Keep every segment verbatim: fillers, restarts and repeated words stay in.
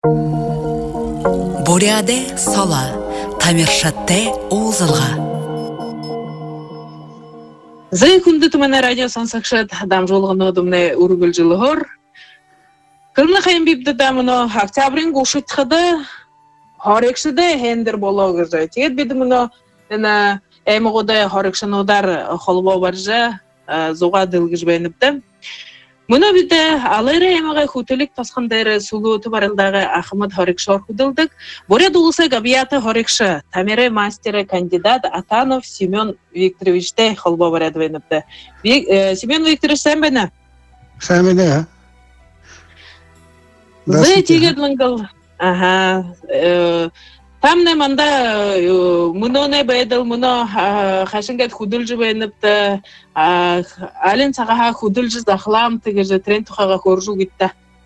Буряде сала, тамиршатте озылға. Зай күнді түмәне радио сансақшат дам жолғын одымны үргіл жылы ғыр. Кірні қайын бейбді дамыны октябрин ғушытқыды, харекшіді хендер болу ғыржа. Тегет беді мұны әмі ғода харекшін одар қолыба баржа зоға дылғыш бәйініпті. Мұны біді алайры әміға құтылік тасқандары сұлу тұбарылдағы Ахмад Харекшор құдылдық. Боря дұлысы ғабияты Харекші, тамері мастері кандидат Атанов Семен Викторовичте қолыба барады бәйініпті. Семен Викторович, сән бәні? Сән бәні, Зай тегет мұңғыл. Тамны манда мұны бәйділ, мұны қашынғат құдылжы бәйініпті, әлін сағаға құдылжы зақылам тігіжі трен тұқаға көржу кетті.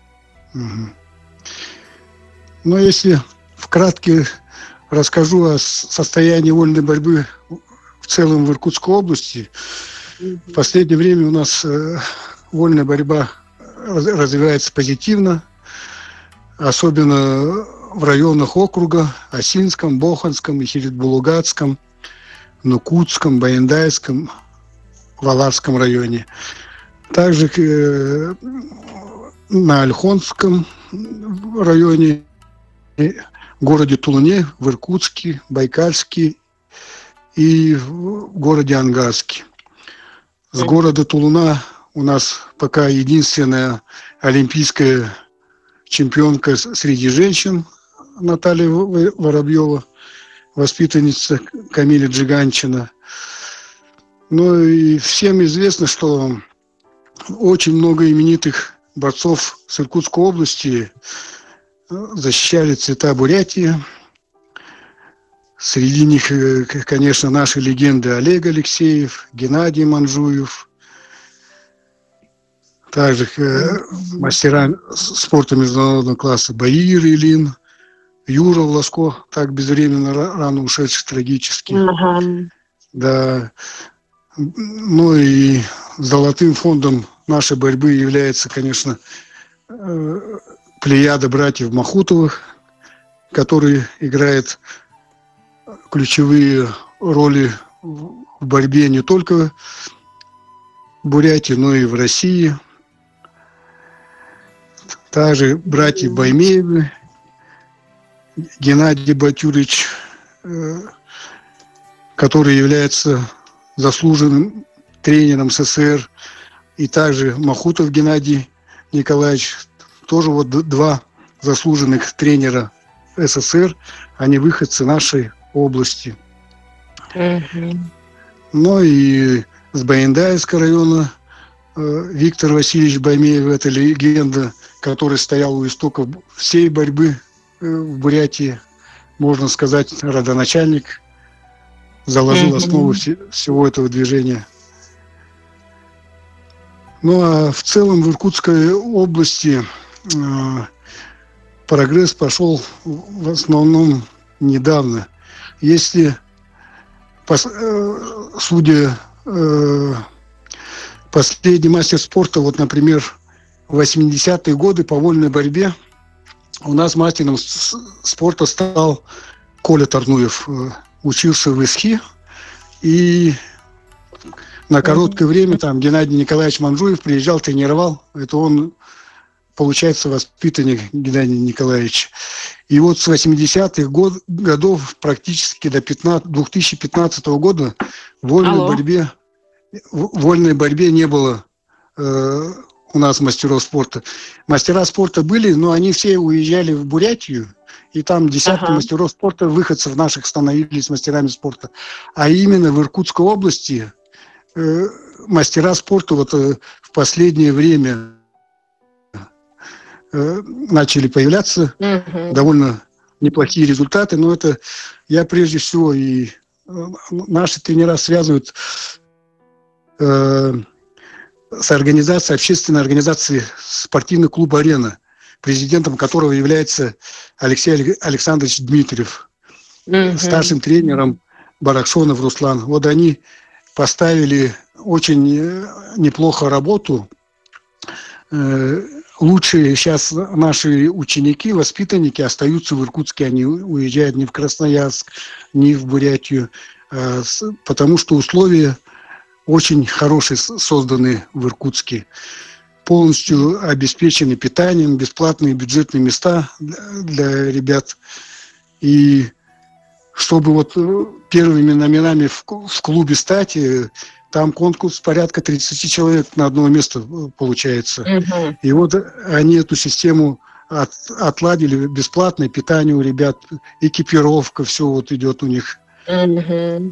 Ну, если вкратке расскажу о состоянии вольной борьбы в целом в Иркутской области, в последнее время у нас вольная борьба развивается позитивно, особенно в районах округа Осинском, Боханском, Ихирит-Булугатском, Нукутском, Баяндайском, Валарском районе. Также э, на Ольхонском районе, в городе Тулуне, в Иркутске, Байкальске и в городе Ангарске. С города Тулуна у нас пока единственная олимпийская чемпионка среди женщин Наталья Воробьева, воспитанница Камиля Джиганчина. Ну и всем известно, что очень много именитых борцов с Иркутской области защищали цвета Бурятии. Среди них, конечно, наши легенды Олег Алексеев, Геннадий Манжуев, также мастера спорта международного класса Баир Ильин, Юра Власко, так безвременно рано ушедший трагически. Uh-huh. Да. Ну и золотым фондом нашей борьбы является, конечно, плеяда братьев Махутовых, которые играют ключевые роли в борьбе не только в Бурятии, но и в России. Также братья Баймеевы, Геннадий Батюрич, который является заслуженным тренером СССР, и также Махутов Геннадий Николаевич, тоже вот два заслуженных тренера СССР, они выходцы нашей области. Mm-hmm. Ну и с Баяндайского района Виктор Васильевич Баймеев, это легенда, который стоял у истоков всей борьбы в Бурятии, можно сказать, родоначальник, заложил mm-hmm. основу всего этого движения. Ну а в целом в Иркутской области э, прогресс пошел в основном недавно. Если, пос, э, судя э, последний мастер спорта, вот, например, в восьмидесятые годы по вольной борьбе у нас мастером спорта стал Коля Тарнуев. Учился в ИСХИ, и на короткое время там Геннадий Николаевич Манжуев приезжал, тренировал. Это он, получается, воспитанник Геннадия Николаевича. И вот с восьмидесятых год, годов практически до две тысячи пятнадцатого года в вольной борьбе, в вольной борьбе не было э, у нас мастеров спорта. Мастера спорта были, но они все уезжали в Бурятию, и там десятки ага. мастеров спорта, выходцев наших, становились мастерами спорта. А именно в Иркутской области э, мастера спорта вот, э, в последнее время э, начали появляться, угу. довольно неплохие результаты, но это я прежде всего и э, наши тренера связывают э, с организацией, общественной организацией спортивный клуб «Арена», президентом которого является Алексей Александрович Дмитриев, mm-hmm. старшим тренером Баракшонов Руслан. Вот они поставили очень неплохо работу лучшие сейчас наши ученики, воспитанники остаются в Иркутске, они уезжают не в Красноярск, не в Бурятию, потому что условия очень хорошие созданы в Иркутске. Полностью обеспечены питанием, бесплатные бюджетные места для ребят. И чтобы вот первыми номинами в клубе стать, там конкурс порядка тридцать человек на одно место получается. Uh-huh. И вот они эту систему от, отладили, бесплатное питание у ребят, экипировка, все вот идет у них. Uh-huh.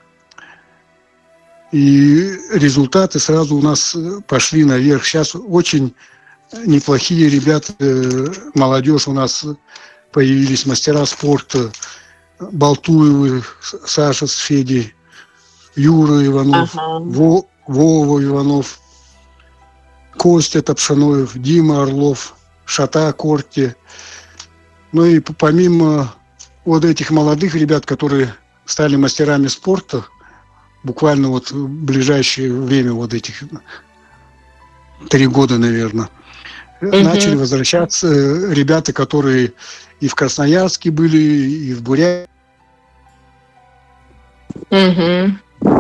И результаты сразу у нас пошли наверх. Сейчас очень неплохие ребята, молодежь у нас появились, мастера спорта, Балтуевы, Саша с Федей, Юра Иванов, ага. Во, Вова Иванов, Костя Топшаноев, Дима Орлов, Шата Корти. Ну и помимо вот этих молодых ребят, которые стали мастерами спорта, буквально вот в ближайшее время, вот этих три года, наверное, угу. начали возвращаться ребята, которые и в Красноярске были, и в Бурятии. Угу.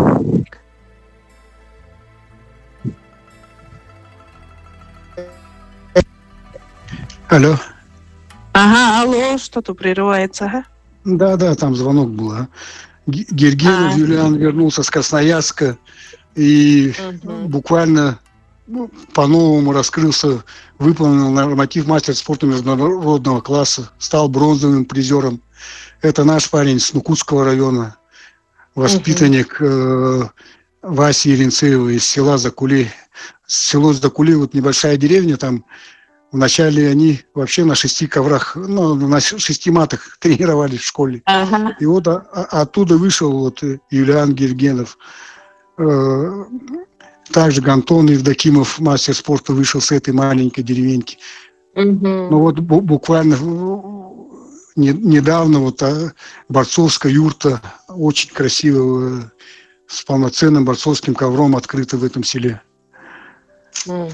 Алло. Ага, алло, что-то прерывается, ага. Да, да, там звонок был. А. Гергенов а. Юлиан вернулся с Красноярска и угу. буквально ну, по-новому раскрылся, выполнил норматив мастер спорта международного класса, стал бронзовым призером. Это наш парень с Нукутского района, воспитанник угу. э, Васи Еренцеева из села Закулей. Село Закулей, вот небольшая деревня, там вначале они вообще на шести коврах, ну, на шести матах тренировались в школе. Ага. И вот а, а, оттуда вышел вот Юлиан Гергенов. Э, также Антон Евдокимов, мастер спорта, вышел с этой маленькой деревеньки. Угу. Ну вот бу- буквально не, недавно вот а, борцовская юрта, очень красивая, с полноценным борцовским ковром открыта в этом селе. Угу.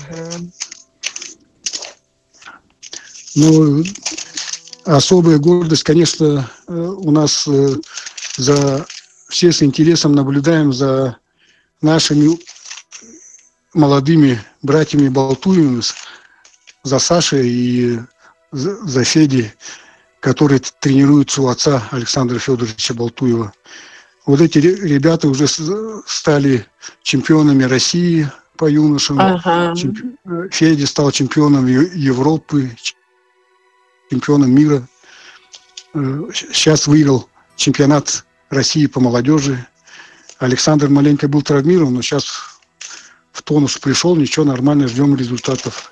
Ну, особая гордость, конечно, у нас за все с интересом наблюдаем за нашими молодыми братьями Балтуевыми, за Сашей и за Федей, которые тренируются у отца Александра Федоровича Балтуева. Вот эти ребята уже стали чемпионами России по юношам. Ага. Федя стал чемпионом Европы, чемпионом мира. Сейчас выиграл чемпионат России по молодежи. Александр маленько был травмирован, но сейчас в тонус пришел, ничего, нормально, ждем результатов.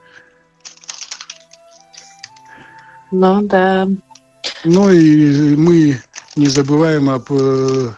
Ну да. Ну и мы не забываем об э,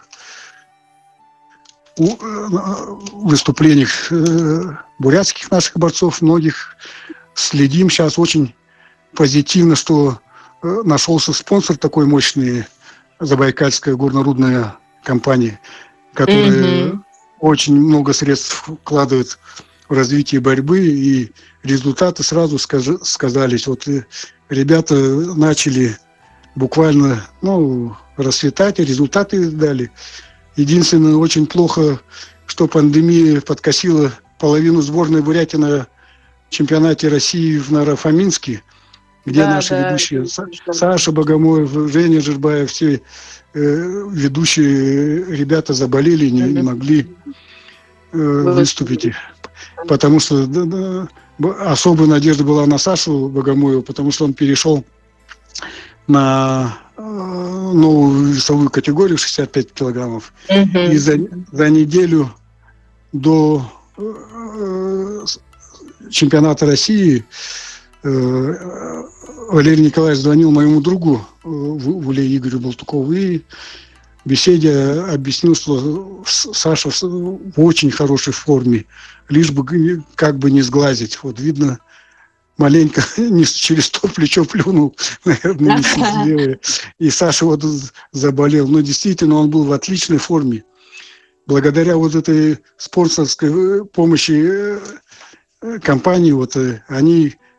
у, э, выступлениях э, бурятских наших борцов, многих. Следим сейчас очень позитивно, что э, нашелся спонсор такой мощный, Забайкальская горно-рудная компания, которая mm-hmm. очень много средств вкладывает в развитие борьбы, и результаты сразу скаж- сказались. Вот э, ребята начали буквально ну, расцветать, и результаты дали. Единственное, очень плохо, что пандемия подкосила половину сборной Бурятии на чемпионате России в Наро-Фоминске, где да, наши да, ведущие да. Саша Богомоев, Женя Жирбаев, все э, ведущие ребята заболели, не, не могли э, выступить. Потому что да, да, особая надежда была на Сашу Богомоева, потому что он перешел на э, новую весовую категорию шестьдесят пять килограммов. Uh-huh. И за, за неделю до э, чемпионата России э, Валерий Николаевич звонил моему другу э, Вуле Игорю Болтукову и в беседе объяснил, что Саша в очень хорошей форме, лишь бы как бы не сглазить. Вот видно, маленько не через то плечо плюнул, наверное, не сидел. И Саша вот заболел. Но действительно, он был в отличной форме. Благодаря вот этой спонсорской помощи компании, вот они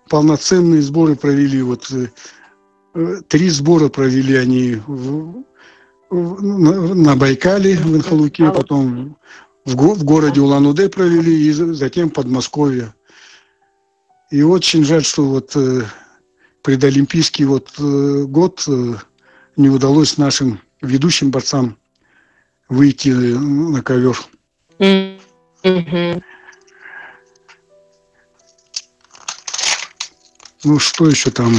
полноценные сборы провели. Вот э, три сбора провели они в, в, на, на Байкале, в Инхалуке, потом в, го, в городе Улан-Удэ провели, и затем в Подмосковье. И очень жаль, что вот э, предолимпийский вот, э, год э, не удалось нашим ведущим борцам выйти на ковер. Mm-hmm. Ну, что еще там?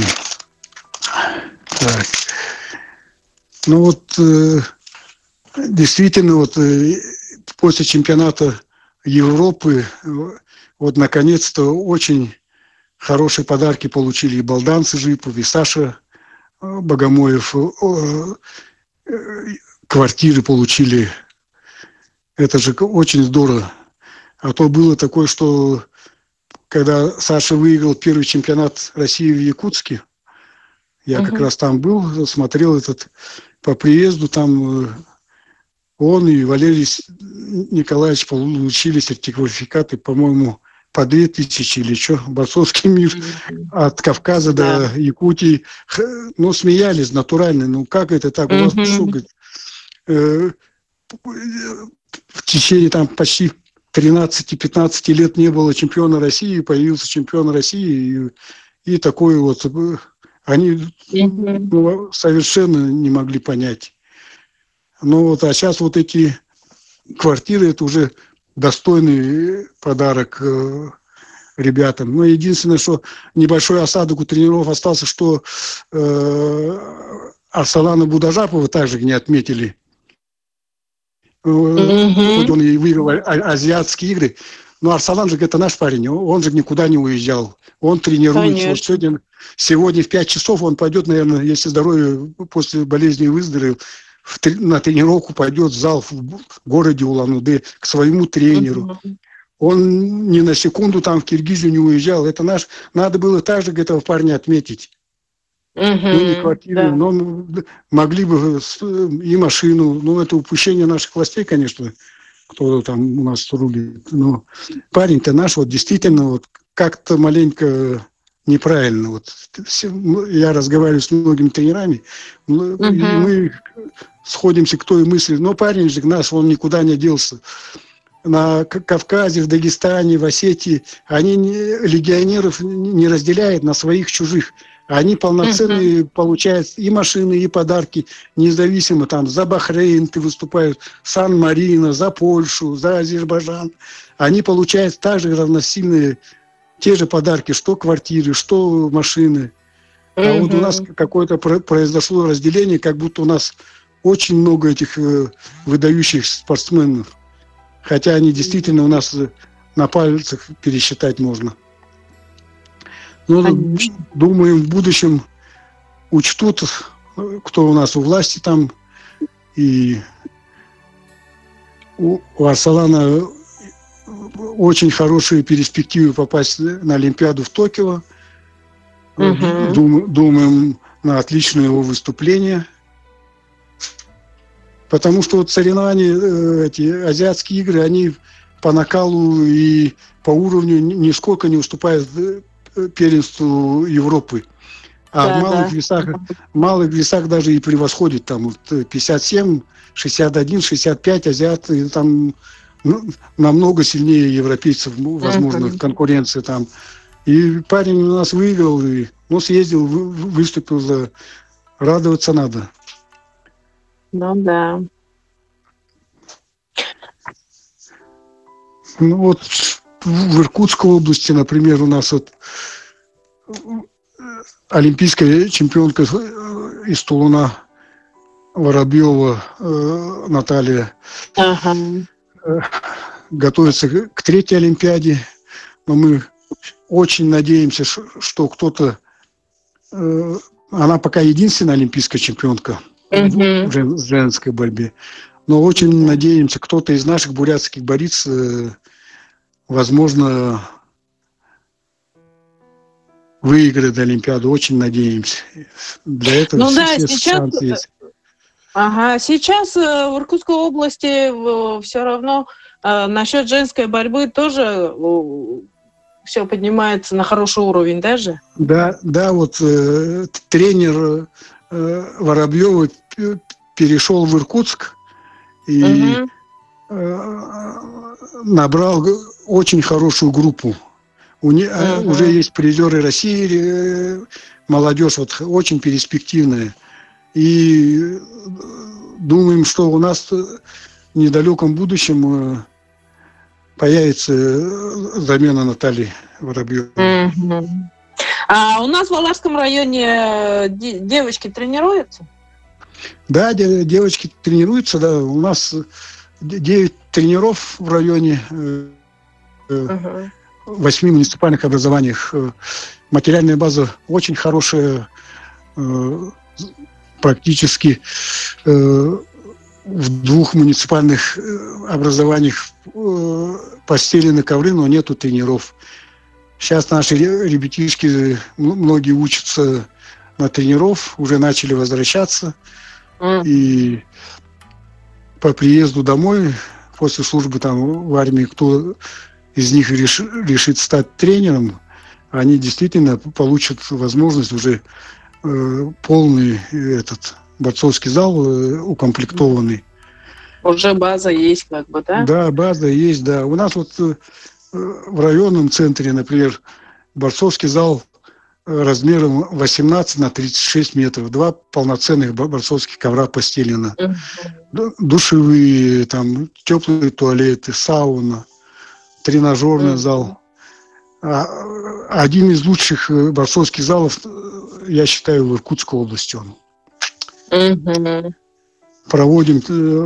Так. Ну, вот э, действительно, вот э, после чемпионата Европы э, вот, наконец-то, очень хорошие подарки получили и Балдан Сыжипов, и Саша э, Богомоев. Э, э, квартиры получили. Это же очень здорово. А то было такое, что когда Саша выиграл первый чемпионат России в Якутске, я uh-huh. как раз там был, смотрел этот по приезду, там он и Валерий Николаевич получили сертификаты, по-моему, по две тысячи или что, борцовский мир uh-huh. от Кавказа uh-huh. до Якутии. Ну, смеялись натурально, ну как это так, у вас uh-huh. что, говорит, э, в течение там почти тринадцати-пятнадцати лет не было чемпиона России, появился чемпион России, и, и такое вот они ну, совершенно не могли понять. Ну вот, а сейчас вот эти квартиры, это уже достойный подарок э, ребятам. Но единственное, что небольшой осадок у тренеров остался, что э, Арсалана Будажапова также не отметили. Mm-hmm. Хоть он и выиграл а- азиатские игры. Но Арсалан же это наш парень, он же никуда не уезжал. Он тренируется. Вот сегодня, сегодня в пять часов он пойдет, наверное, если здоровье после болезни выздоровел, в, на тренировку пойдет в зал в городе Улан-Удэ к своему тренеру. Mm-hmm. Он ни на секунду там в Киргизию не уезжал. Это наш. Надо было также этого парня отметить. Mm-hmm, ну, не квартиру, да. Но могли бы и машину. Ну, это упущение наших властей, конечно, кто там у нас рулит. Но парень-то наш вот действительно вот как-то маленько неправильно. Вот я разговариваю с многими тренерами, mm-hmm. и мы сходимся к той мысли. Но парень же наш, он никуда не делся. На Кавказе, в Дагестане, в Осетии они не, легионеров не разделяют на своих, чужих. Они полноценные uh-huh. получают и машины, и подарки, независимо там за Бахрейн ты выступаешь, Сан-Марино, за Польшу, за Азербайджан. Они получают также равносильные те же подарки, что квартиры, что машины. Uh-huh. А вот у нас какое-то произошло разделение, как будто у нас очень много этих э, выдающих спортсменов. Хотя они действительно у нас на пальцах пересчитать можно. Но думаем, в будущем учтут, кто у нас у власти там. И у, у Арсалана очень хорошие перспективы попасть на Олимпиаду в Токио. Uh-huh. Дум, думаем на отличное его выступление. Потому что вот соревнования, эти азиатские игры, они по накалу и по уровню нисколько не уступают первенству Европы. А да, в малых, да. весах, в малых весах даже и превосходит. Там вот пятьдесят семь, шестьдесят один, шестьдесят пять азиаты там ну, намного сильнее европейцев, возможно, в конкуренции там. И парень у нас выиграл, и, ну, съездил, выступил, за... радоваться надо. Ну да. Ну вот в Иркутской области, например, у нас вот олимпийская чемпионка из Тулуна Воробьева э, Наталья ага. э, готовится к третьей Олимпиаде. Но мы очень надеемся, что кто-то... Э, она пока единственная олимпийская чемпионка uh-huh. в женской борьбе. Но очень uh-huh. надеемся, кто-то из наших бурятских бориц, э, возможно, выиграет Олимпиаду. Очень надеемся. Для этого ну, все, да, все сейчас... шансы есть. Ага, сейчас в Иркутской области все равно насчет женской борьбы тоже все поднимается на хороший уровень даже? Да, да, вот э, тренер э, Воробьева перешел в Иркутск и Угу. э, набрал очень хорошую группу. У не, Угу. Уже есть призеры России, э, молодежь вот очень перспективная. И думаем, что у нас в недалеком будущем э, появится замена Натальи Воробьевой. Угу. А у нас в Волжском районе де- девочки тренируются? Да, де- девочки тренируются, да. У нас девять тренеров в районе, э, Угу. в восьми муниципальных образованиях. Материальная база очень хорошая, э, практически э, в двух муниципальных образованиях э, постелены ковры, но нету тренеров. Сейчас наши ребятишки, многие учатся на тренеров, уже начали возвращаться. Mm. И по приезду домой, после службы там в армии, кто из них реш, решит стать тренером, они действительно получат возможность уже э, полный этот борцовский зал э, укомплектованный. Уже база есть, как бы, да? Да, база есть, да. У нас вот э, в районном центре, например, борцовский зал размером восемнадцать на тридцать шесть метров. Два полноценных борцовских ковра постелено. Uh-huh. Душевые, там, теплые туалеты, сауна, тренажерный uh-huh. зал. А, один из лучших борцовских залов, я считаю, в Иркутской области он. Uh-huh. Проводим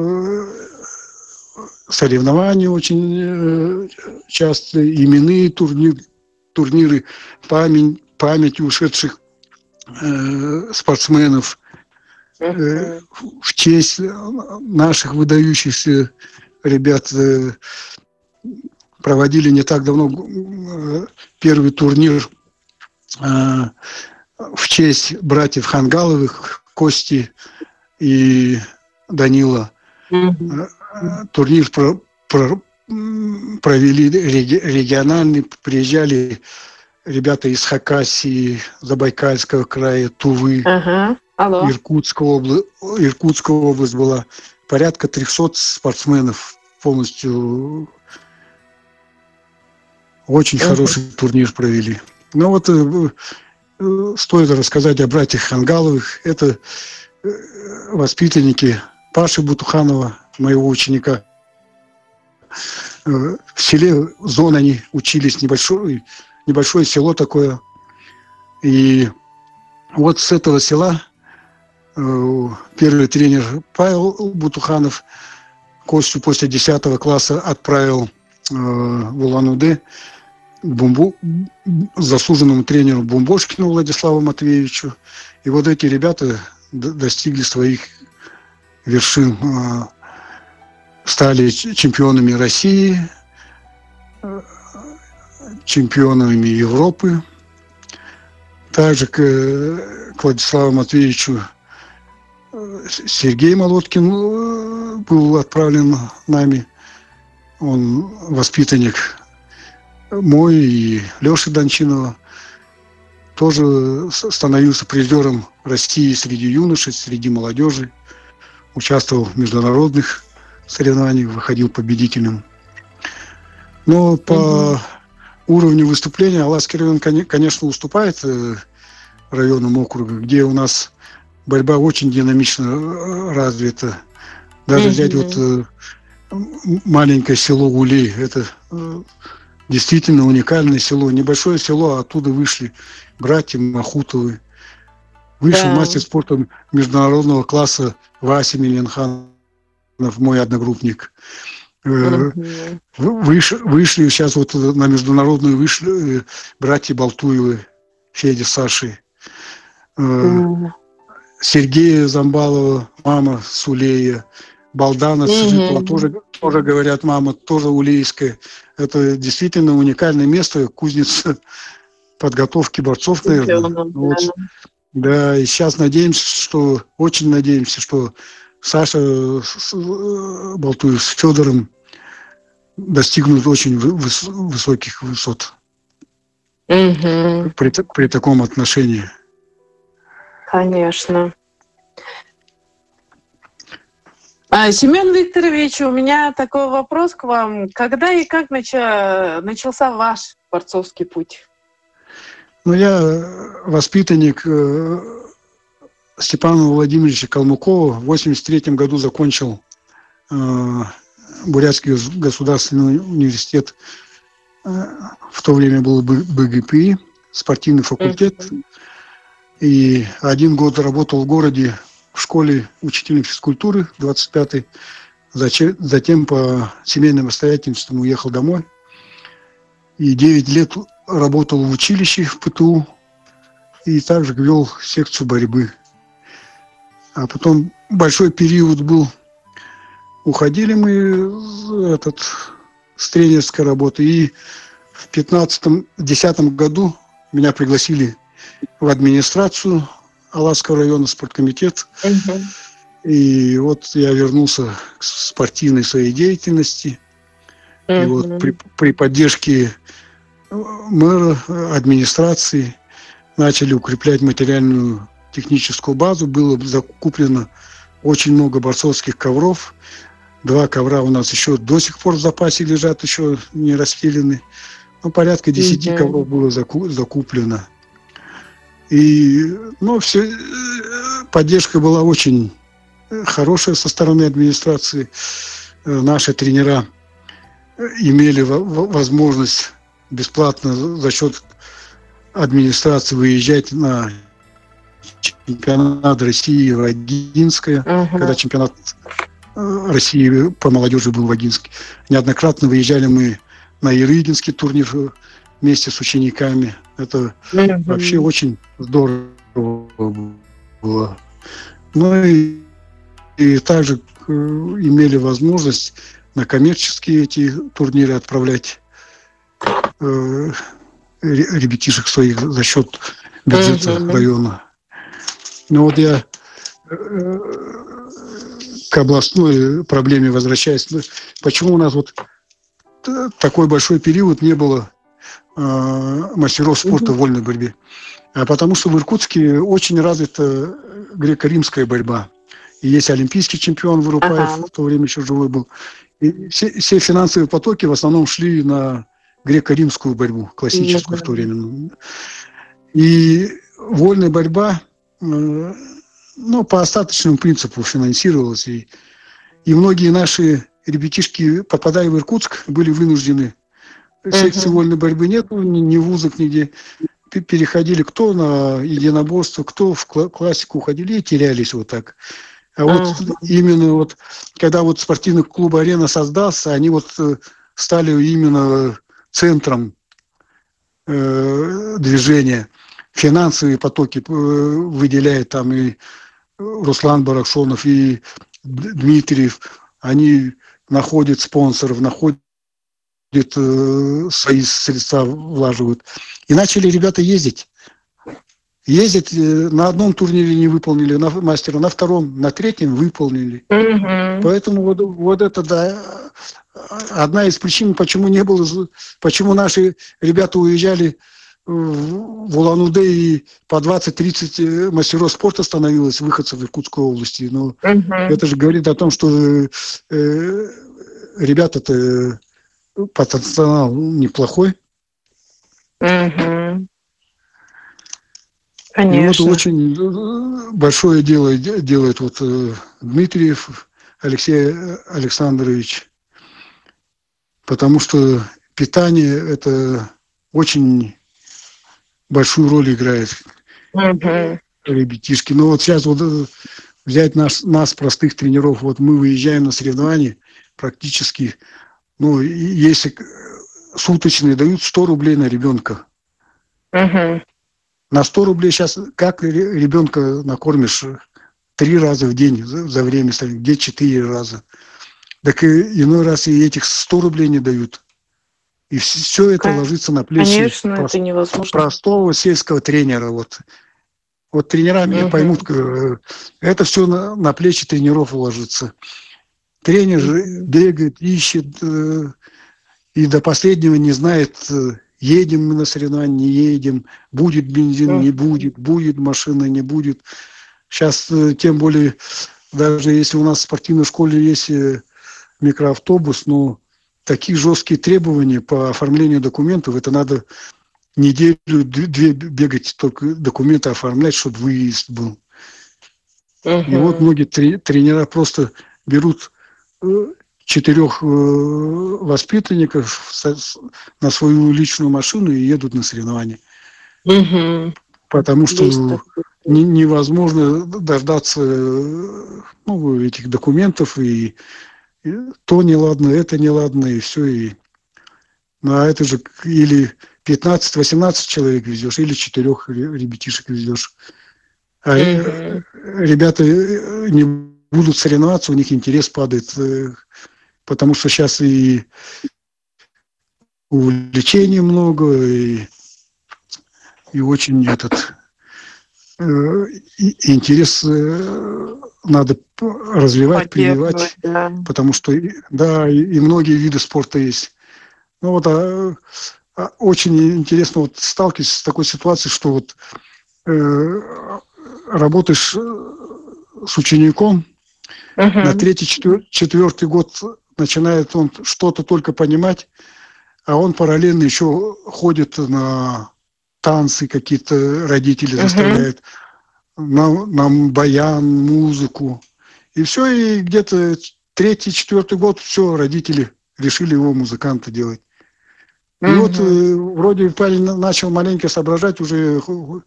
соревнования очень часто, именные турниры, турниры память, память ушедших э, спортсменов, э, в честь наших выдающихся ребят. Э, проводили не так давно э, первый турнир э, в честь братьев Хангаловых, Кости и Данила. Mm-hmm. Турнир про, про, провели региональный, приезжали ребята из Хакасии, Забайкальского края, Тувы, uh-huh. Иркутская область, Иркутская область была. Порядка трехсот спортсменов полностью. Очень uh-huh. хороший турнир провели. Ну вот э, стоит рассказать о братьях Хангаловых. Это воспитанники Паши Бутуханова, моего ученика. В селе Зон они учились, небольшое, небольшое село такое. И вот с этого села э, первый тренер Павел Бутуханов Костю после десятого класса отправил э, в Улан-Удэ Бумбу, заслуженному тренеру Бумбошкину Владиславу Матвеевичу. И вот эти ребята д- достигли своих вершин, э, стали чемпионами России, э, чемпионами Европы. Также к, к Владиславу Матвеевичу Сергей Молоткин был отправлен нами. Он воспитанник мой и Леши Дончинова. Тоже становился призером России среди юношей, среди молодежи. Участвовал в международных соревнованиях, выходил победителем. Но по mm-hmm. уровню выступления Алазский район, конечно, уступает районному округу, где у нас борьба очень динамично развита. Даже mm-hmm. взять вот маленькое село Улей, это действительно уникальное село. Небольшое село, а оттуда вышли братья Махутовы. Вышел yeah. мастер спорта международного класса Вася Миленханов, мой одногруппник. Mm-hmm. Выш, вышли сейчас вот на международную вышли братья Балтуевы, Федя с Сашей. Mm-hmm. Сергея Замбалова, мама Сулея. Балдана Сжитова, mm-hmm. тоже, тоже говорят, мама тоже улейская. Это действительно уникальное место, кузница подготовки борцов, наверное. Mm-hmm. Вот. Да, и сейчас надеемся, что, очень надеемся, что Саша Балтуев с Федором достигнут очень выс- высоких высот. Угу. при, при таком отношении. Конечно. А, Семен Викторович, у меня такой вопрос к вам. Когда и как нача... начался ваш борцовский путь? Ну, я воспитанник Степана Владимировича Калмыкова. В восемьдесят третьем году закончил э, Бурятский государственный университет. В то время был БГПИ, спортивный факультет. Mm-hmm. И один год работал в городе в школе учителем физкультуры, двадцать пятой. Затем по семейным обстоятельствам уехал домой. И девять лет работал в училище в ПТУ. И также вел секцию борьбы. А потом большой период был. Уходили мы этот, с тренерской работы. И в пятнадцатом, десятом году меня пригласили в администрацию Алазского района, спорткомитет. Uh-huh. И вот я вернулся к спортивной своей деятельности. Uh-huh. И вот при, при поддержке мэра, администрации начали укреплять материальную техническую базу. Было закуплено очень много борцовских ковров. Два ковра у нас еще до сих пор в запасе лежат, еще не расстелены. Ну, порядка десяти uh-huh. ковров было закуплено. И, ну, все, поддержка была очень хорошая со стороны администрации. Наши тренера имели возможность бесплатно за счет администрации выезжать на чемпионат России в Агинское, uh-huh. когда чемпионат России по молодежи был в Агинске. Неоднократно выезжали мы на Ирыгинский турнир вместе с учениками. Это mm-hmm. вообще очень здорово было. Ну и, и также э, имели возможность на коммерческие эти турниры отправлять э, ребятишек своих за счет бюджета mm-hmm. района. Ну вот я э, к областной проблеме возвращаюсь. Почему у нас вот такой большой период не было мастеров спорта в вольной борьбе? А потому что в Иркутске очень развита греко-римская борьба. И есть олимпийский чемпион Вырупаев, ага. в то время еще живой был. И все, все финансовые потоки в основном шли на греко-римскую борьбу, классическую в то время. И вольная борьба, ну, по остаточному принципу финансировалась. И, и многие наши ребятишки, попадая в Иркутск, были вынуждены. Секции uh-huh. вольной борьбы нет, ни, ни вузов, нигде. Переходили кто на единоборство, кто в классику уходили и терялись вот так. А вот uh-huh. именно вот, когда вот спортивный клуб «Арена» создался, они вот стали именно центром э, движения. Финансовые потоки выделяет там и Руслан Барахшонов, и Дмитриев. Они находят спонсоров, находят свои средства влаживают. И начали ребята ездить. Ездить на одном турнире не выполнили, на мастера, на втором, на третьем выполнили. Mm-hmm. Поэтому вот, вот это, да, одна из причин, почему не было, почему наши ребята уезжали в Улан-Удэ и по двадцать-тридцать мастеров спорта становилось, выходцев в Иркутской области. Но mm-hmm. это же говорит о том, что э, ребята-то потенциал неплохой. Угу. Конечно. И вот очень большое дело делает вот Дмитриев Алексей Александрович, потому что питание это очень большую роль играет. Угу. Ребятишки. Но вот сейчас вот взять нас, нас простых тренеров, вот мы выезжаем на соревнования практически. Ну, если суточные дают сто рублей на ребенка. Uh-huh. На сто рублей сейчас как ребенка накормишь три раза в день за время, где четыре раза. Так и иной раз и этих сто рублей не дают. И все это Конечно, ложится на плечи Конечно, прост, это невозможно. простого сельского тренера. Вот, вот тренера меня uh-huh. поймут, это все на, на плечи тренеров ложится. Тренер бегает, ищет э, и до последнего не знает, э, едем мы на соревнования, не едем, будет бензин, не будет, будет машина, не будет. Сейчас, тем более, даже если у нас в спортивной школе есть микроавтобус, но такие жесткие требования по оформлению документов, это надо неделю-две бегать, только документы оформлять, чтобы выезд был. Uh-huh. И вот многие тренера просто берут четырех воспитанников на свою личную машину и едут на соревнования. Uh-huh. Потому что не, невозможно дождаться ну, этих документов, и, и то неладно, это неладно, и все. И, ну, а это же или пятнадцать-восемнадцать человек везешь, или четырех ребятишек везешь. А uh-huh. ребята не будут соревноваться, у них интерес падает, потому что сейчас и увлечений много, и, и очень этот и интерес надо развивать, прививать, да. Потому что да, и, и многие виды спорта есть. Ну вот а, а, очень интересно вот сталкиваться с такой ситуацией, что вот э, работаешь с учеником, uh-huh. на третий, четвер, четвертый год начинает он что-то только понимать, а он параллельно еще ходит на танцы какие-то, родители uh-huh. заставляют, на, на баян, музыку. И все, и где-то третий, четвертый год все, родители решили его музыканта делать. И uh-huh. вот э, вроде парень начал маленько соображать уже,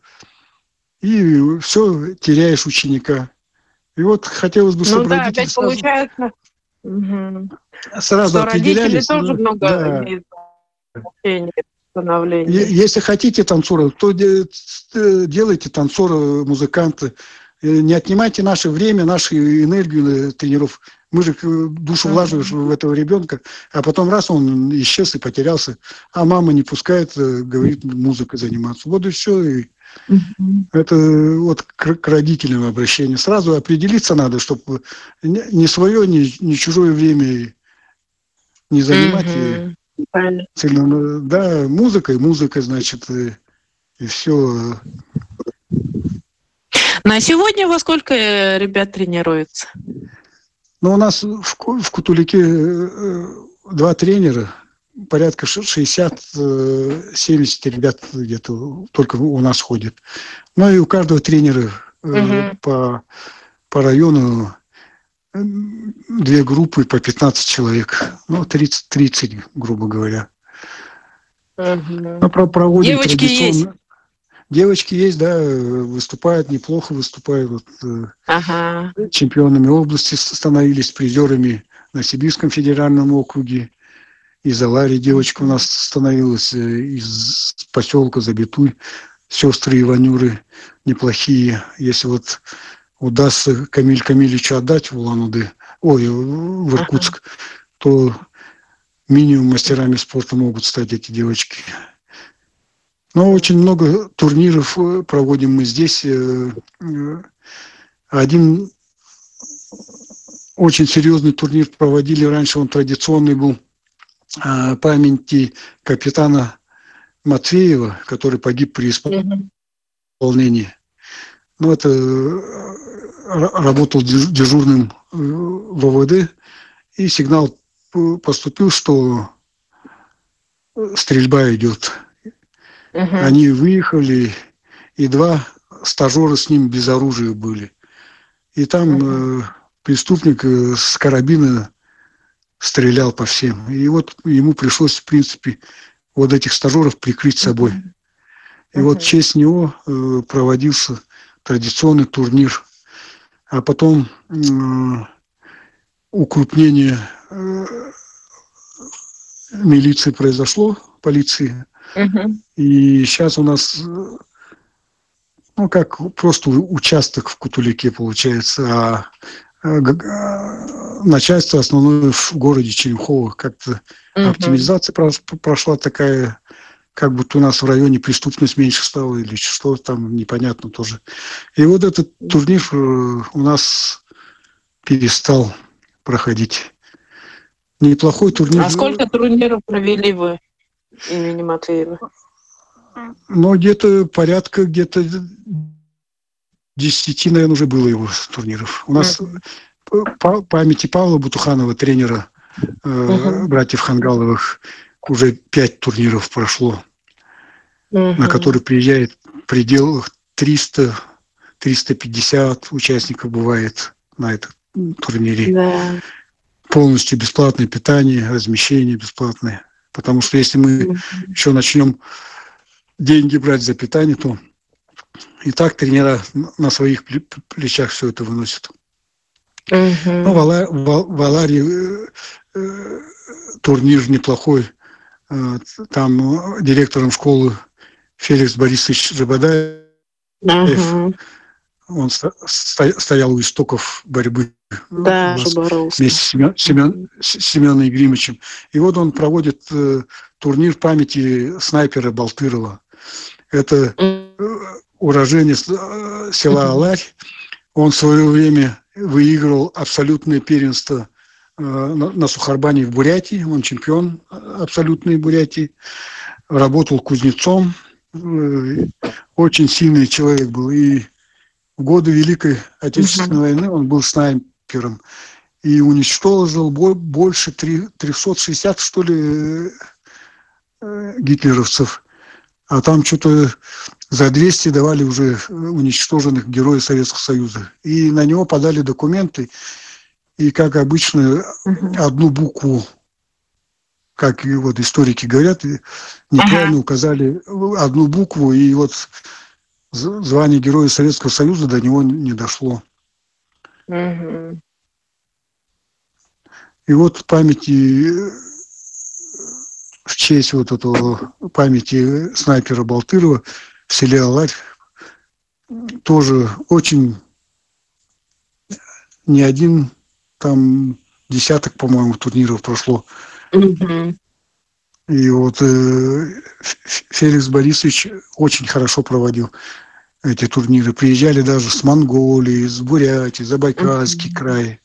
и все, теряешь ученика. И вот хотелось бы, чтобы ну, да, родители опять сразу, получается, угу. сразу что определялись. Родители тоже ну, много да. имеют значения становления. Если хотите танцора, то делайте танцора, музыканта. Не отнимайте наше время, нашу энергию тренеров. Мы же душу влаживаешь в этого ребенка, а потом раз он исчез и потерялся, а мама не пускает, говорит, музыкой заниматься. Вот и все. И uh-huh. это вот к, к родителям обращение. Сразу определиться надо, чтобы ни свое, ни, ни чужое время не занимать. Uh-huh. И сильно, да, музыкой, музыкой, значит, и, и все. На сегодня во сколько ребят тренируются? Ну, у нас в, в Кутулике два тренера, порядка шестьдесят-семьдесят ребят где-то только у нас ходят. Ну и у каждого тренера uh-huh. по, по району две группы по пятнадцать человек. Ну, тридцать, тридцать грубо говоря. Uh-huh. Ну, про, проводим девочки традиционно. Есть? Девочки есть, да, выступают, неплохо выступают. Вот, ага. Чемпионами области становились, призерами на Сибирском федеральном округе. Из Аларии девочка у нас становилась, из поселка Забитуй. Сестры Иванюры неплохие. Если вот удастся Камиль Камилевичу отдать в Улан-Удэ, ой, в Иркутск, ага. то минимум мастерами спорта могут стать эти девочки. Но очень много турниров проводим мы здесь. Один очень серьезный турнир проводили раньше, он традиционный был, памяти капитана Матвеева, который погиб при исполнении. Ну, это работал дежурным в ВВД, и сигнал поступил, что стрельба идет. Uh-huh. Они выехали, и два стажера с ним без оружия были. И там uh-huh. э, преступник э, с карабина стрелял по всем. И вот ему пришлось, в принципе, вот этих стажеров прикрыть собой. Uh-huh. И uh-huh. вот в честь него э, проводился традиционный турнир. А потом э, укрупнение э, милиции произошло, полиции. Uh-huh. И сейчас у нас, ну, как просто участок в Кутулике получается, а, а, а начальство основное в городе Черемхово. Как-то uh-huh. оптимизация прошла такая, как будто у нас в районе преступность меньше стала или что там, непонятно тоже. И вот этот турнир у нас перестал проходить. Неплохой турнир. А сколько турниров провели вы? имени Матвеева? Ну, где-то порядка, где-то десяти, наверное, уже было его турниров. У нас mm-hmm. по памяти Павла Бутуханова, тренера э, mm-hmm. братьев Хангаловых, уже пять турниров прошло, mm-hmm. на которые приезжает в пределах триста - триста пятьдесят участников бывает на этом турнире. Yeah. Полностью бесплатное питание, размещение бесплатное. Потому что если мы mm-hmm. еще начнем деньги брать за питание, то и так тренера на своих плечах все это выносят. Mm-hmm. Ну, в, Ала, в, в Аларе э, э, турнир неплохой. Э, там э, директором школы Феликс Борисович Жабадаев. Mm-hmm. Он сто, стоял у истоков борьбы. Да, боролся. Вместе с Семен, Семен, Семеном Игримовичем. И вот он проводит э, турнир памяти снайпера Балтырова. Это э, уроженец э, села Аларь. Он в свое время выигрывал абсолютное первенство э, на, на Сухарбане в Бурятии. Он чемпион абсолютной Бурятии. Работал кузнецом. Э, очень сильный человек был. И в годы Великой Отечественной uh-huh. войны он был снайпером и уничтожил больше триста шестьдесят, что ли, гитлеровцев. А там что-то за двести давали уже уничтоженных героев Советского Союза. И на него подали документы, и, как обычно, uh-huh. одну букву, как вот историки говорят, неправильно uh-huh. указали одну букву, и вот звание Героя Советского Союза до него не дошло. Mm-hmm. И вот в памяти, в честь вот этого памяти снайпера Балтырова в селе Аларь тоже очень не один, там десяток, по-моему, турниров прошло. Mm-hmm. И вот э, Феликс Борисович очень хорошо проводил эти турниры. Приезжали даже с Монголии, с Бурятии, Забайкальский mm-hmm. край.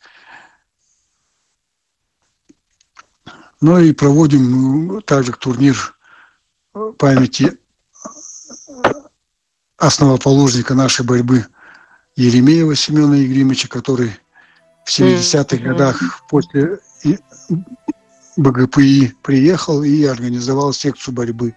Ну и проводим также турнир памяти основоположника нашей борьбы Еремеева Семена Игримовича, который в семидесятых mm-hmm. годах после БГПИ приехал и организовал секцию борьбы.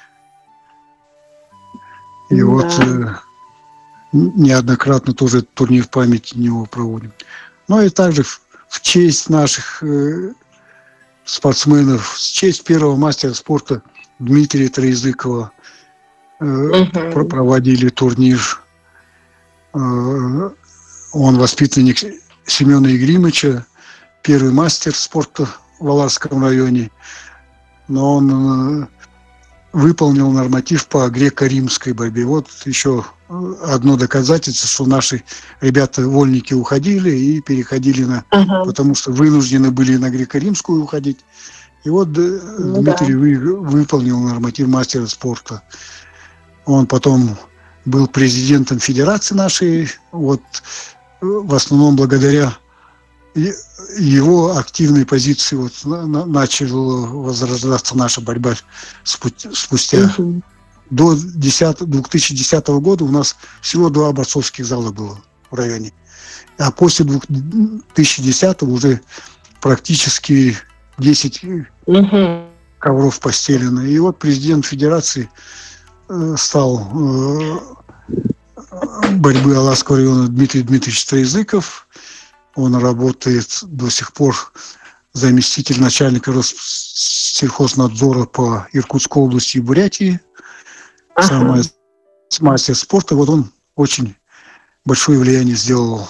И да. вот э, неоднократно тоже этот турнир в памяти него проводим. Ну и также в, в честь наших э, спортсменов, в честь первого мастера спорта Дмитрия Троязыкова э, uh-huh. проводили турнир. Э, он воспитанник Семена Игримовича, первый мастер спорта в Аларском районе, но он э, выполнил норматив по греко-римской борьбе. Вот еще одно доказательство, что наши ребята-вольники уходили и переходили на... Uh-huh. потому что вынуждены были на греко-римскую уходить. И вот ну, Дмитрий да. вы, выполнил норматив мастера спорта. Он потом был президентом федерации нашей. Вот в основном благодаря его активной позиции вот начала возрождаться наша борьба спустя. Uh-huh. До две тысячи десятого года у нас всего два борцовских зала было в районе. А после две тысячи десятого уже практически десять uh-huh. ковров постелено. И вот президент федерации э, стал э, борьбы Аларского района Дмитрий Дмитриевич Троязыков. Он работает до сих пор заместитель начальника Россельхознадзора по Иркутской области и Бурятии. Ага. Самый мастер спорта. Вот он очень большое влияние сделал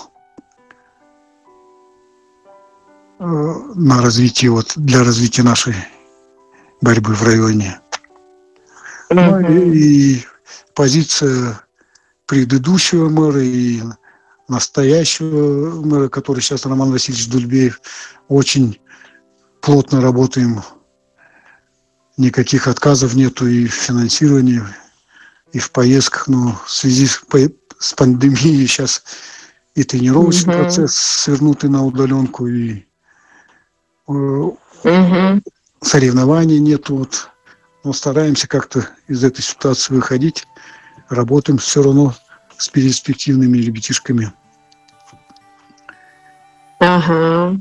э, на развитие, вот, для развития нашей борьбы в районе. Ага. Ну, и, и позиция предыдущего мэра и настоящего мэра, который сейчас Роман Васильевич Дульбеев, очень плотно работаем. Никаких отказов нету и в финансировании, и в поездках. Но в связи с, с пандемией сейчас и тренировочный uh-huh. процесс свернутый на удаленку, и uh-huh. соревнований нету. Вот. но стараемся как-то из этой ситуации выходить. Работаем все равно с перспективными ребятишками. Ага.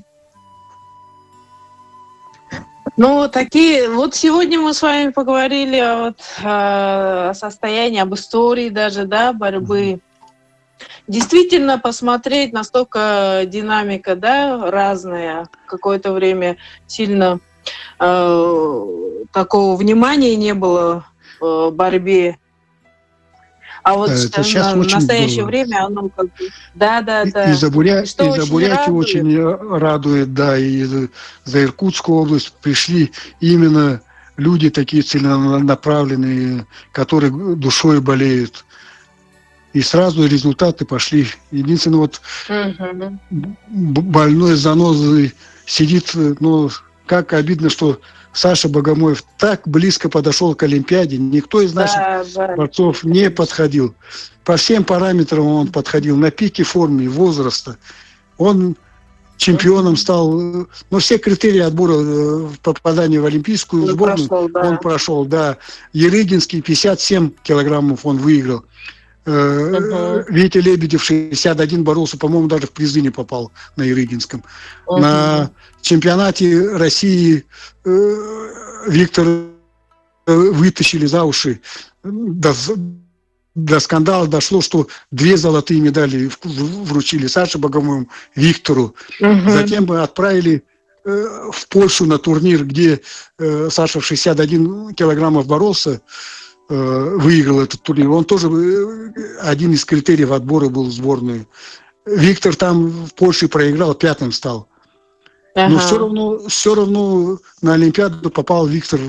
Ну, такие... Вот сегодня мы с вами поговорили о, вот, о состоянии, об истории даже, да, борьбы. Действительно, посмотреть, настолько динамика, да, разная. Какое-то время сильно э, такого внимания не было в борьбе. А вот Это на, в настоящее было. Время оно как бы... Да, да, да. Из-за Буря... из очень Бурятии очень радует, да, и за Иркутскую область пришли именно люди такие целенаправленные, которые душой болеют. И сразу результаты пошли. Единственное, вот угу. больной с занозой сидит, ну, как обидно, что Саша Богомоев так близко подошел к Олимпиаде. Никто из наших да, да. борцов не подходил. По всем параметрам он подходил. На пике формы, возраста. Он чемпионом стал. Ну, все критерии отбора попадания в олимпийскую он сборную прошел, да. он прошел. Да. Ерыгинский пятьдесят семь килограммов он выиграл. Uh-huh. Витя Лебедев шестьдесят один боролся, по-моему, даже в призы не попал на Ерыгинском. Uh-huh. На чемпионате России э, Виктора вытащили за уши. До, до скандала дошло, что две золотые медали вручили Саше Богомоеву, Виктору. Uh-huh. Затем мы отправили э, в Польшу на турнир, где э, Саша в шестьдесят один килограммов боролся. Выиграл этот турнир. Он тоже один из критериев отбора был в сборную. Виктор там в Польше проиграл, пятым стал. Ага. Но все равно, все равно на Олимпиаду попал Виктор.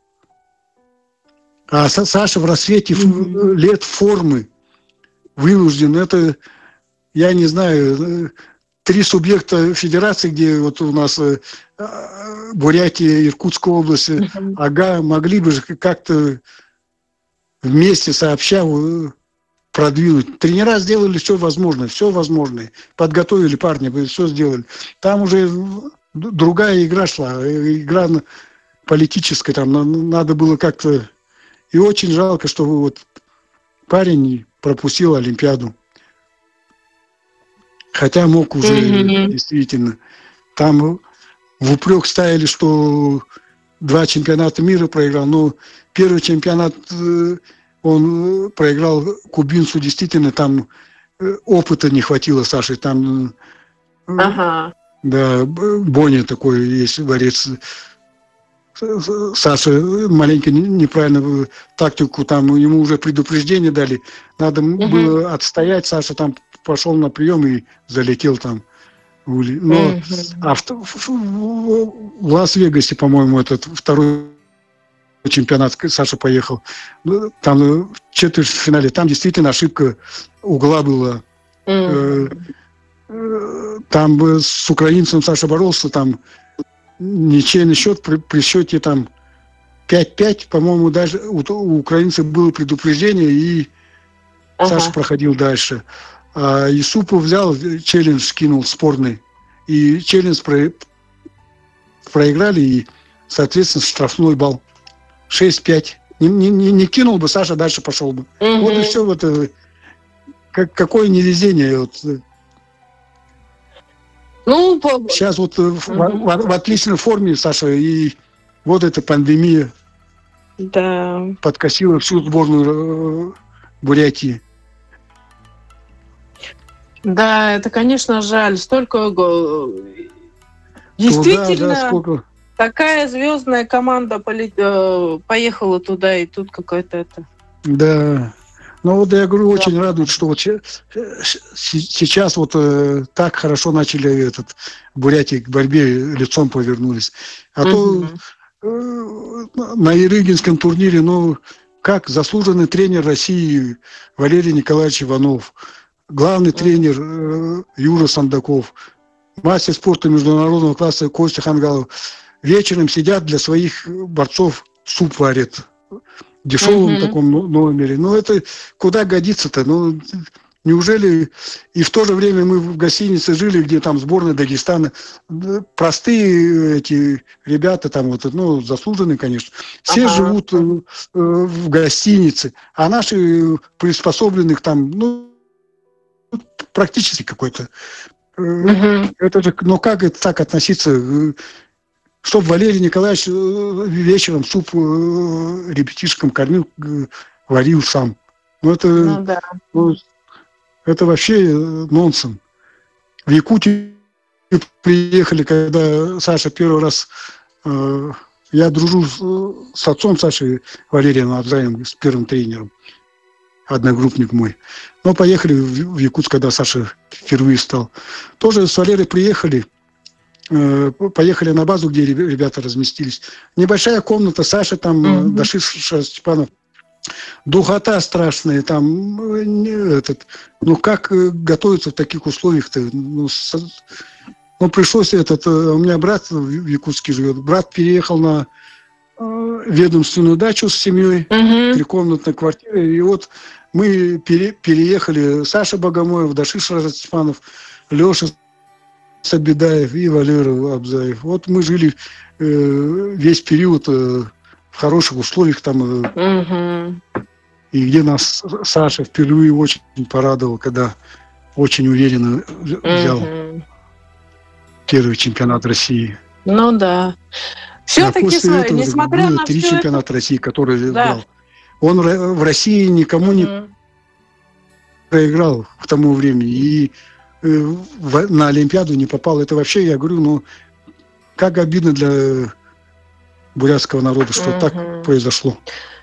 А Саша в рассвете mm-hmm. лет формы вынужден. Это, я не знаю, три субъекта федерации, где вот у нас Бурятия, Иркутская область, mm-hmm. ага, могли бы как-то вместе сообща продвинуть. Тренера сделали все возможное, все возможное. Подготовили парня, все сделали. Там уже другая игра шла, игра политическая, там надо было как-то... И очень жалко, что вот парень пропустил Олимпиаду. Хотя мог уже mm-hmm. действительно. Там в упрек ставили, что два чемпионата мира проиграл, но первый чемпионат он проиграл кубинцу, действительно, там опыта не хватило Саше, там ага. да, Боня такой есть борец. Саша маленько неправильно тактику, там ему уже предупреждение дали, надо угу. было отстоять, Саша там пошел на прием и залетел там. Но угу. а в, в, в, в Лас-Вегасе, по-моему, этот второй чемпионат Саша поехал. Там в четвертьфинале, там действительно ошибка угла была. Mm. Там с украинцем Саша боролся, там ничейный счет при, при счете там пять пять, по-моему, даже у, у украинцев было предупреждение, и uh-huh. Саша проходил дальше. А Юсупов взял, челлендж кинул спорный, и челлендж про, проиграли, и, соответственно, штрафной балл. шесть пять. Не, не, не кинул бы, Саша дальше пошел бы. Угу. Вот и все. Вот, как, какое невезение. Вот. Ну, по... Сейчас вот угу. в, в, в отличной форме Саша, и вот эта пандемия да. подкосила всю сборную Бурятии. Да, это, конечно, жаль. Столько... Действительно... Да, да, сколько... Такая звездная команда поли... поехала туда, и тут какой-то это... Да. Ну вот я говорю, да. очень радует, что вот сейчас вот э, так хорошо начали этот Бурятии к борьбе лицом повернулись. А угу. то э, на Ерыгинском турнире, ну, как заслуженный тренер России Валерий Николаевич Иванов, главный угу. тренер э, Юра Сандаков, мастер спорта международного класса Костя Хангалов, вечером сидят для своих борцов, суп варят в дешевом uh-huh. таком номере. Ну, это куда годится-то? Ну, Неужели... И в то же время мы в гостинице жили, где там сборная Дагестана. Простые эти ребята, там вот, ну, заслуженные, конечно. Все ага. живут э, в гостинице, а наши приспособленных там, ну, практически какой-то. Угу. Это же, ну, как это так относиться... Чтоб Валерий Николаевич вечером суп ребятишкам кормил, варил сам. Ну, это, ну, да. ну, это вообще нонсенс. В Якутию приехали, когда Саша первый раз... Э, я дружу с, с отцом Саши Валерием Абзаем, с первым тренером. Одногруппник мой. Но поехали в, в Якутск, когда Саша впервые стал. Тоже с Валерой приехали. Поехали на базу, где ребята разместились. Небольшая комната, Саша там, mm-hmm. Дашиша Степанов. Духота страшная, там, этот, ну, как готовиться в таких условиях-то? Ну, с, ну, пришлось этот, у меня брат в Якутске живет, брат переехал на э, ведомственную дачу с семьей, mm-hmm. трехкомнатная квартира, и вот мы пере, переехали, Саша Богомоев, Дашиша Степанов, Леша Сабедаев и Валера Абзаев. Вот мы жили э, весь период э, в хороших условиях там. Э, угу. И где нас Саша впервые очень порадовал, когда очень уверенно взял угу. первый чемпионат России. Ну да. Все-таки, а после этого несмотря было на три чемпионата это... России, которые да. взял. Он в России никому угу. не проиграл к тому времени. И на Олимпиаду не попал. Это вообще, я говорю, ну, как обидно для бурятского народа, что угу. так произошло.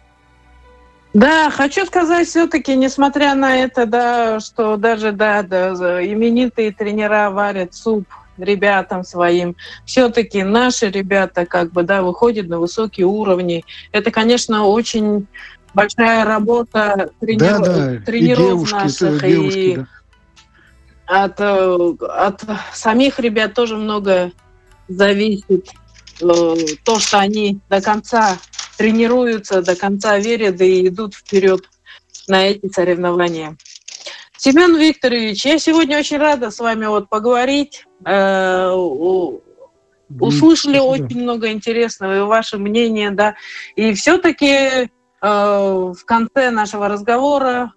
Да, хочу сказать, все-таки, несмотря на это, да, что даже да, да, именитые тренера варят суп ребятам своим, все-таки наши ребята как бы, да, выходят на высокие уровни. Это, конечно, очень большая работа тренер... да, да. тренеров и девушки, наших. И девушки, и... да. От, от самих ребят тоже много зависит. То, что они до конца тренируются, до конца верят и идут вперед на эти соревнования. Семен Викторович, я сегодня очень рада с вами вот поговорить. Э, у, услышали Спасибо. Очень много интересного, и ваше мнение, да. И все-таки э, в конце нашего разговора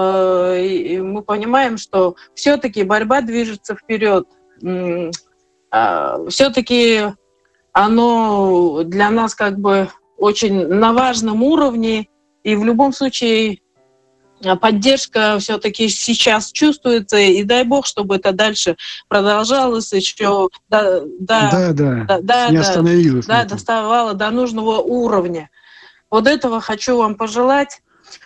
и мы понимаем, что все-таки борьба движется вперед. Все-таки оно для нас как бы очень на важном уровне, и в любом случае поддержка все-таки сейчас чувствуется, и дай бог, чтобы это дальше продолжалось еще, да, да, да, да, да, не остановилось, да, доставало до нужного уровня. Вот этого хочу вам пожелать.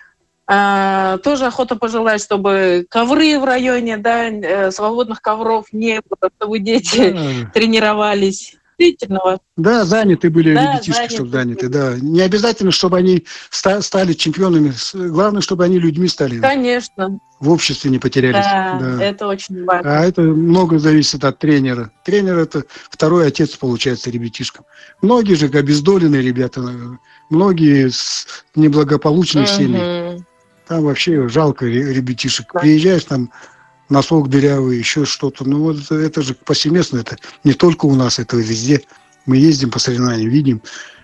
А, тоже охота пожелать, чтобы ковры в районе, да, свободных ковров не было, чтобы дети да. тренировались. Действительно. Да, заняты были да, ребятишки, заняты чтобы заняты, да. Не обязательно, чтобы они ста- стали чемпионами. Главное, чтобы они людьми стали. Конечно. В обществе не потерялись. Да, да. это очень важно. А это много зависит от тренера. Тренер – это второй отец, получается, ребятишкам. Многие же обездоленные ребята, многие с неблагополучной угу. семьей. Там вообще жалко ребятишек. Да. Приезжаешь, там носок дырявый, еще что-то. Ну вот это же повсеместно. Это не только у нас, это везде. Мы ездим по соревнованиям, видим.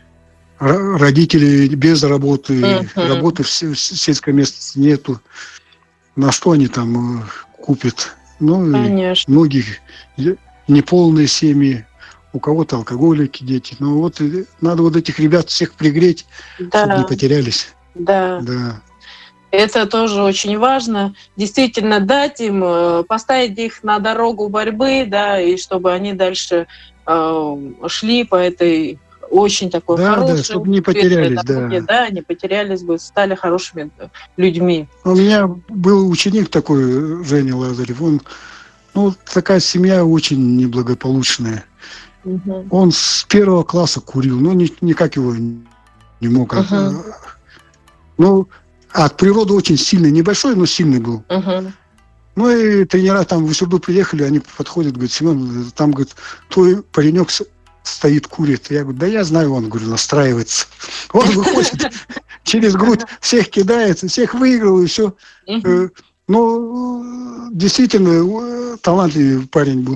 Родители без работы, uh-huh. работы в сельской местности нету. На что они там купят? Ну, многих неполные семьи, у кого-то алкоголики, дети. Ну вот надо вот этих ребят всех пригреть, да. чтобы не потерялись. Да. Да. Это тоже очень важно. Действительно дать им, поставить их на дорогу борьбы, да, и чтобы они дальше э, шли по этой очень такой да, хорошей... Да, чтобы не потерялись, дороге, да. Да, не потерялись бы, стали хорошими людьми. У меня был ученик такой, Женя Лазарев, он, ну, такая семья очень неблагополучная. Угу. Он с первого класса курил, но ни, никак его не мог... Угу. От, ну, от природы очень сильный, небольшой, но сильный был. Uh-huh. Ну и тренера там в Усюрду приехали, они подходят, говорят, Семен, там, говорит, твой паренек стоит, курит. Я говорю, да я знаю, он, говорю, настраивается. Он выходит через грудь, всех кидает, всех выиграл, и все. Ну, действительно, талантливый парень был.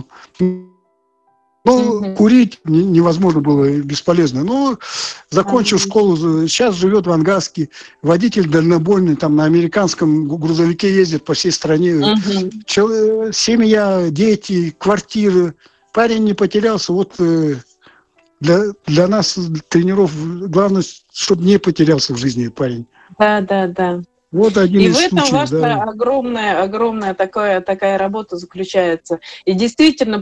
Ну, mm-hmm. курить невозможно было, бесполезно. Но закончил mm-hmm. школу, сейчас живет в Ангаске, водитель дальнобойный, там на американском грузовике ездит по всей стране. Mm-hmm. Чел- семья, дети, квартиры. Парень не потерялся. Вот для, для нас, тренеров, главное, чтобы не потерялся в жизни парень. Да, да, да. Вот один и из в этом случаев, ваша да. огромная, огромная такая, такая работа заключается. И действительно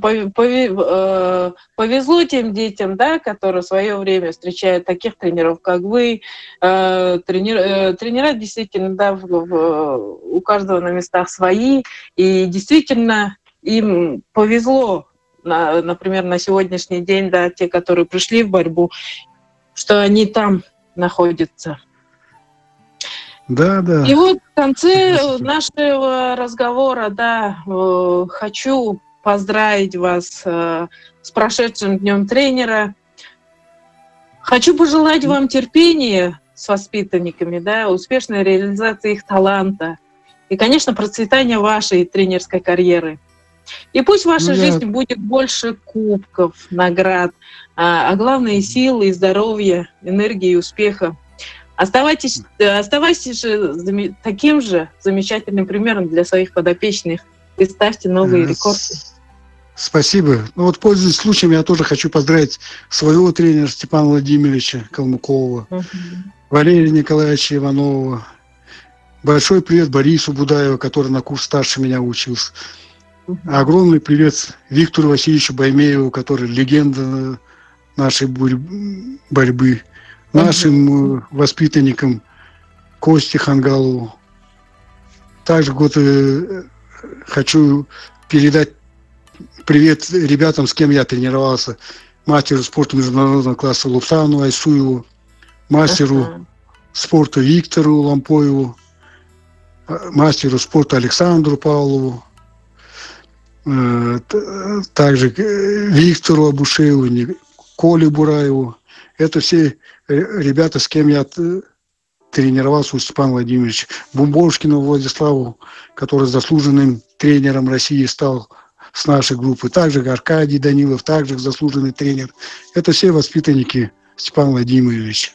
повезло тем детям, да, которые в свое время встречают таких тренеров, как вы. Тренер, тренера действительно, да, в, в, у каждого на местах свои. И действительно им повезло, на, например, на сегодняшний день, да, те, которые пришли в борьбу, что они там находятся. Да, да. И вот в конце нашего разговора, да, э, хочу поздравить вас э, с прошедшим Днем тренера. Хочу пожелать вам терпения с воспитанниками, да, успешной реализации их таланта и, конечно, процветания вашей тренерской карьеры. И пусть в вашей ну, жизни я... будет больше кубков, наград, а, а главное силы, здоровья, энергии и успеха. Оставайтесь, оставайтесь же таким же замечательным примером для своих подопечных и ставьте новые рекорды. Спасибо. Ну вот, пользуясь случаем, я тоже хочу поздравить своего тренера Степана Владимировича Калмыкова, uh-huh. Валерия Николаевича Иванова. Большой привет Борису Будаеву, который на курс старше меня учился. Uh-huh. Огромный привет Виктору Васильевичу Баймееву, который легенда нашей борьбы. Нашим uh-huh. воспитанникам Косте Хангалову. Также вот, э, хочу передать привет ребятам, с кем я тренировался. Мастеру спорта международного класса Лупсану Айсуеву, мастеру uh-huh. спорта Виктору Лампоеву, мастеру спорта Александру Павлову, э, также Виктору Абушееву, Коле Бураеву. Это все ребята, с кем я тренировался у Степана Владимировича. Бумбошкину Владиславу, который заслуженным тренером России стал с нашей группы. Также Аркадий Данилов, также заслуженный тренер. Это все воспитанники Степана Владимировича.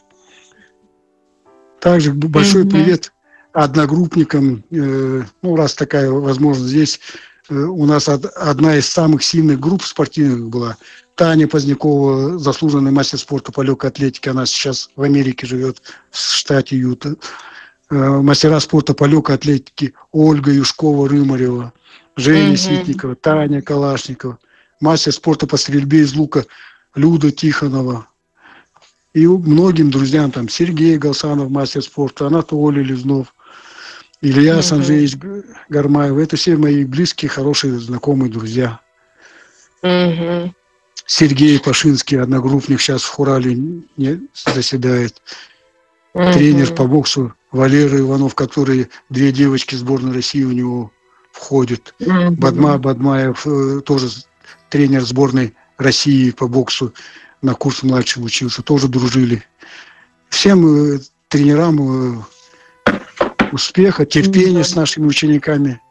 Также большой mm-hmm. привет одногруппникам. Ну, раз такая возможность, здесь у нас одна из самых сильных групп спортивных была. Таня Позднякова, заслуженный мастер спорта по легкой атлетике, она сейчас в Америке живет, в штате Юта. Мастера спорта по легкой атлетике Ольга Юшкова-Рымарева, Женя mm-hmm. Ситникова, Таня Калашникова. Мастер спорта по стрельбе из лука Люда Тихонова. И многим друзьям, там, Сергей Галсанов, мастер спорта, Анатолий Лизнов, Илья mm-hmm. Санжеевич Гармаев. Это все мои близкие, хорошие, знакомые друзья. Mm-hmm. Сергей Пашинский, одногруппник, сейчас в Хурале не заседает. Mm-hmm. Тренер по боксу Валера Иванов, который две девочки сборной России у него входят. Mm-hmm. Бадма Бадмаев, тоже тренер сборной России по боксу, на курс младшим учился, тоже дружили. Всем тренерам успеха, терпения mm-hmm. с нашими учениками.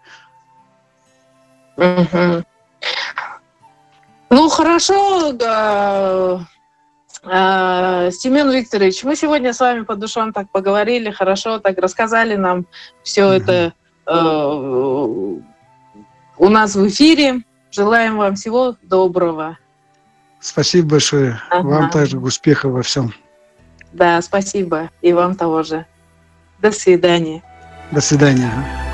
Mm-hmm. Ну, хорошо, да. Семен Викторович, мы сегодня с вами по душам так поговорили, хорошо, так рассказали нам все mm-hmm. это э, у нас в эфире. Желаем вам всего доброго. Спасибо большое. Ага. Вам также успехов во всем. Да, спасибо. И вам того же. До свидания. До свидания.